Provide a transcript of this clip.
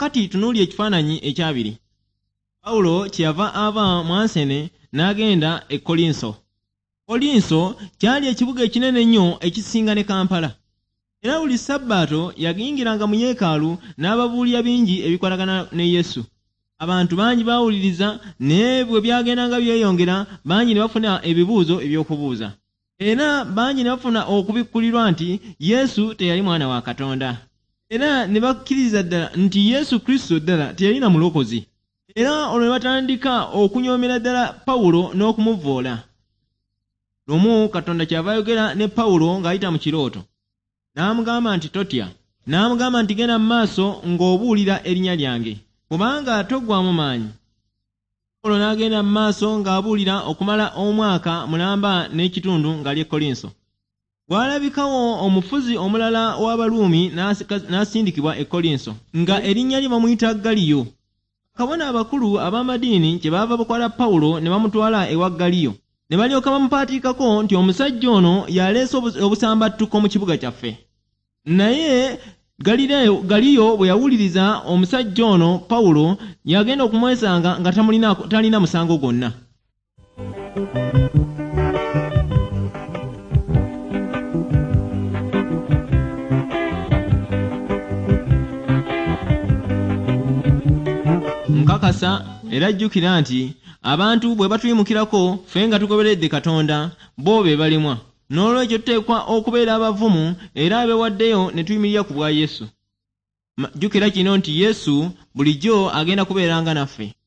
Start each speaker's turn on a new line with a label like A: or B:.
A: Kakati tunuulye ekifaananyi ekyabiri. Pawulo kyeyava ava mu Asene n'agenda e Kolinso. Kolinso kyali ekibuga ekinene ennyo ekisinga ne Kampala. Era buli Sabbaato yagiyingiranga mu yeekaalu n'ababuulira bingi ebikwatagana ne Yesu. Abantu bangi baawuliriza, naye bwe byagendanga byeyongera, bangi ne bafuna ebibuuzo eby'okubuuza. Era bangi ne bafuna okubikkulirwa nti Yesu teyali mwana wa Katonda. Era ne bakkiriza ddala nti Yesu Kristo ddala teyalina mulokozi. Era olwo ne batandika okunyoomera ddala Pawulo n'okumuvvoola. Lumu Katonda kyava ayogera ne Pawulo ng'ayita mu kirooto. N'amugamba nti totya. N'amugamba nti genda mu maaso ng'obuulira erinnya lyange, kubanga toggwaamu maanyi. Pawulo n'agenda mu maaso ng'abuulira okumala omwaka mulamba n'ekitundu ng'ali e Kolinso. Bw'alabikawo omufuzi omulala w'Abaruumi n'asindikibwa e Kolinso, nga erinnya lye bamuyita Galiyo. Kabona abakulu ab'amadiini kyebaava bakwala Pawulo ne bamutwala ewa Galiyo. Ne balyoka bamupaatiikako nti omusajja ono yaleese obusambattuko mu kibuga kyaffe. Naye Galiyo bwe yawuliriza omusajja ono Pawulo, yagenda okumwesanga nga talina musango gwonna. Nkakasa era jjukira nti abantu bwe batuyimukirako ffe nga tugoberedde Katonda, bo be balimwa. N'olwekyo tuteekwa okubeera abavumu era abeewaddeyo ne tuyimirira ku bwa Yesu. Jjukira kino nti Yesu bulijjo agenda kubeeranga naffe.